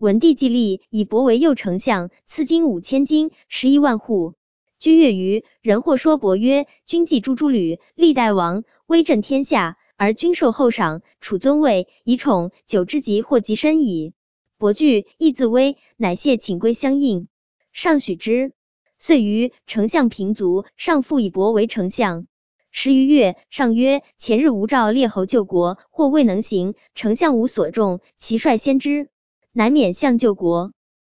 文帝既立，以伯为右丞相，赐金5000斤，11万户。居越余，人或说伯曰：君既诛诸吕，历代王，威震天下，而君受厚赏，处尊位，以宠，久之极或极深矣。伯惧，亦自危，乃谢请归相应，上许之。遂于丞相平卒，上复以伯为丞相。10余月，上曰：前日吴赵列侯救国，或未能行，丞相无所重，其率先之，乃免相救国。